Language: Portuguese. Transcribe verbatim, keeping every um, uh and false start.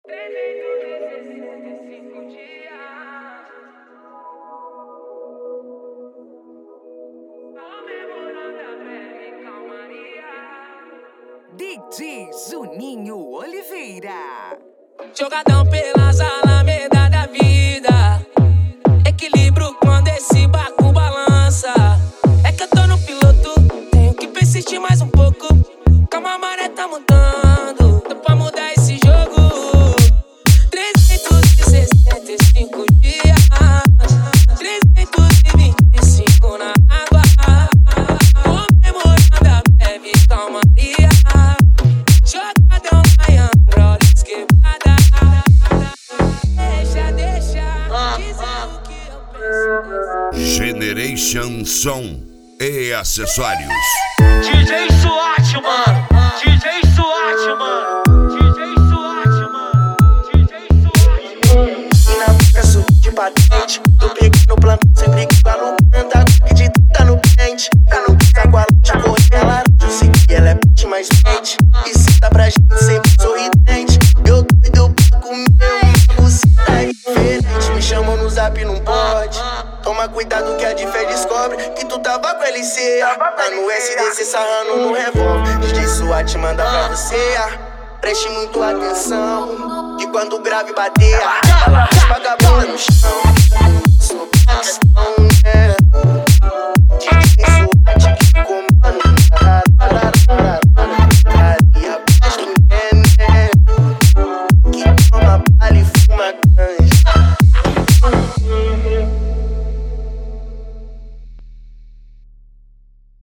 D J Juninho Oliveira. Jogadão pelas alamedas da vida. Equilíbrio quando esse barco balança. É que eu tô no piloto, tenho que persistir mais um pouco. Calma, a maré tá mudando, dá pra mudar esse jogo. trezentos e sessenta e cinco dias, trezentos e vinte e cinco na água. Comemorando a bebe calmaria. Jogadão Miami, brothers quebrada. Deixa, deixa, dizer o que eu penso. Generation Som e acessórios. D J SWAT, mano. D J SWAT, mano. D J SWAT, mano. D J SWAT, mano. E na boca subi de patente. Tô pegando plantão, sempre que vai no canto. Acredita no pente. Tá no sacola de correr, ela eu sei que ela é pente mais pente. E se tá pra gente sempre sorridente. Eu doido pra comer uma buceta diferente. Me chamam no zap, não pode. Toma cuidado que a de fé descobre que tu tava com L C. Tá no S D C sarrando no revólver. D J SWAT manda pra você. Preste muito atenção, que quando o grave bater, ela raspa a bunda no chão. Sou cristão, né?